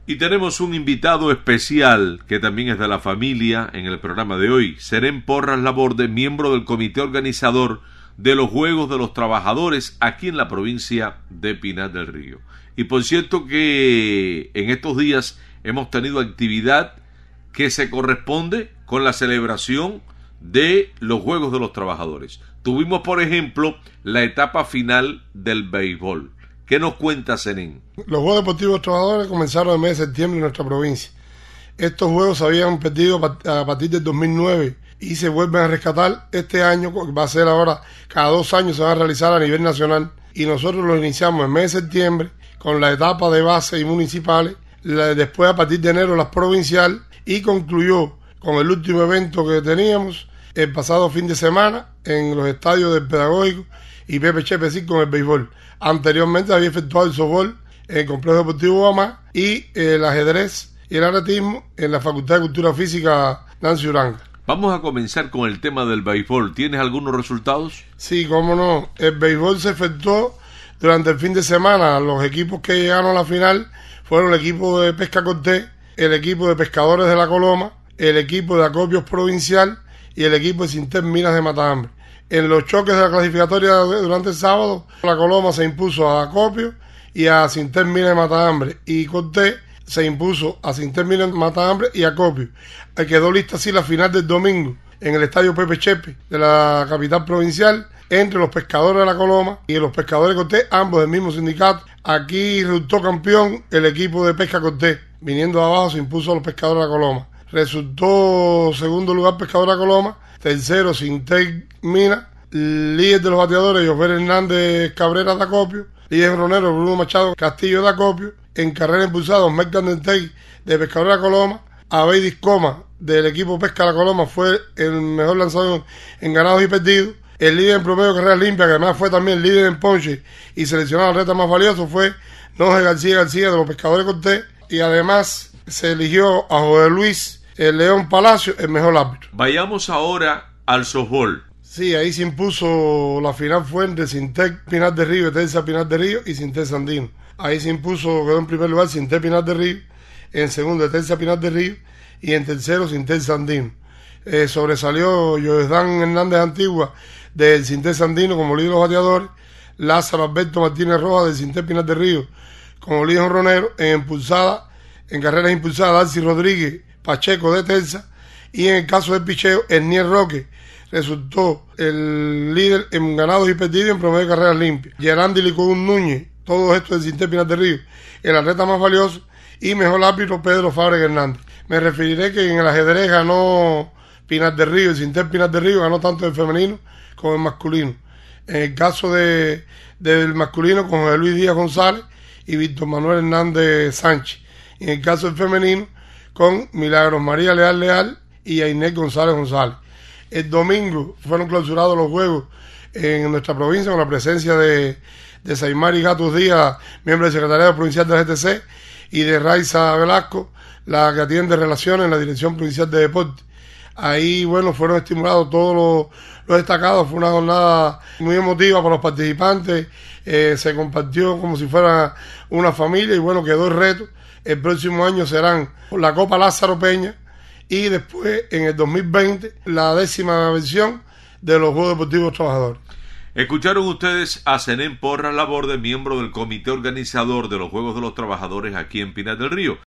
Y tenemos un invitado especial que también es de la familia en el programa de hoy. Serén Porras Laborde, miembro del comité organizador de los Juegos de los Trabajadores aquí en la provincia de Pinar del Río. Y por cierto que en estos días hemos tenido actividad que se corresponde con la celebración de los Juegos de los Trabajadores. Tuvimos, por ejemplo, la etapa final del béisbol. ¿Qué nos cuenta, Zenén? Los Juegos Deportivos de los Trabajadores comenzaron en el mes de septiembre en nuestra provincia. Estos juegos se habían perdido a partir del 2009 y se vuelven a rescatar este año, va a ser ahora, cada 2 años se van a realizar a nivel nacional. Y nosotros los iniciamos en el mes de septiembre con la etapa de base y municipales, después a partir de enero las provinciales, y concluyó con el último evento que teníamos el pasado fin de semana en los estadios del Pedagógico y Pepe Chepe con el béisbol. Anteriormente había efectuado el softball en el Complejo Deportivo Guamá y el ajedrez y el atletismo en la Facultad de Cultura Física Nancy Uranga. Vamos a comenzar con el tema del béisbol. ¿Tienes algunos resultados? Sí, cómo no. El béisbol se efectuó durante el fin de semana. Los equipos que llegaron a la final fueron el equipo de Pesca Cortés, el equipo de Pescadores de la Coloma, el equipo de Acopios Provincial y el equipo de Sinter Minas de Matambre. En los choques de la clasificatoria durante el sábado, la Coloma se impuso a Acopio y a Sinter Minas de Matambre, y Cortés se impuso a Sinter Minas de Matambre y Acopio. Quedó lista así la final del domingo en el estadio Pepe Chepe de la capital provincial entre los Pescadores de la Coloma y los Pescadores de Cortés, ambos del mismo sindicato. Aquí resultó campeón el equipo de Pesca Cortés, viniendo de abajo se impuso a los Pescadores de la Coloma. Resultó segundo lugar Pescadores de la Coloma, tercero Sinter Minas, líder de los bateadores Jofer Hernández Cabrera de Acopio, líder jonronero Bruno Machado Castillo de Acopio, en carrera impulsada Osmer Candentey de Pescadores de la Coloma, Abey Discoma del equipo Pesca de la Coloma fue el mejor lanzador en ganados y perdidos. El líder en promedio de carreras limpias, que además fue también líder en ponche y seleccionado al reta más valioso, fue Noje García de los Pescadores de Cortés, y además se eligió a José Luis el León Palacio el mejor árbitro. Vayamos ahora al softball. Sí, ahí se impuso, la final fue entre Sinter Pinar del Río, Eterza Pinar del Río y Sinter Sandino. Ahí se impuso, quedó en primer lugar Sinter Pinar del Río, en segundo Eterza Pinar del Río y en tercero Sinter Sandino. Sobresalió Joesdan Hernández Antigua del Sinter Sandino como líder de los bateadores, Lázaro Alberto Martínez Rojas del Sinter Pinar del Río como líder jonronero, en carreras impulsadas Darcy Rodríguez Pacheco de Terza, y en el caso del picheo Ernier Roque resultó el líder en ganados y perdidos en promedio de carreras limpias. Gerandi Licón Núñez, todos estos del Sinter Pinar del Río, el atleta más valioso, y mejor árbitro Pedro Fábrega Hernández. Me referiré que en el ajedrez ganó Pinar del Río, el Sinter Pinar del Río ganó tanto el femenino como el masculino. En el caso del masculino con José Luis Díaz González y Víctor Manuel Hernández Sánchez. En el caso del femenino con Milagros María Leal y Ainés González González. El domingo fueron clausurados los juegos en nuestra provincia con la presencia de Saimari Gatos Díaz, miembro del Secretariado Provincial de la GTC, y de Raiza Velasco, la que atiende relaciones en la Dirección Provincial de Deportes. Ahí, bueno, fueron estimulados todos los destacados. Fue una jornada muy emotiva para los participantes. Se compartió como si fuera una familia y, bueno, quedó el reto. El próximo año serán la Copa Lázaro Peña y después, en el 2020, la 10ª versión de los Juegos Deportivos de los Trabajadores. Escucharon ustedes a Zenén Porras Laborde, miembro del comité organizador de los Juegos de los Trabajadores aquí en Pinar del Río.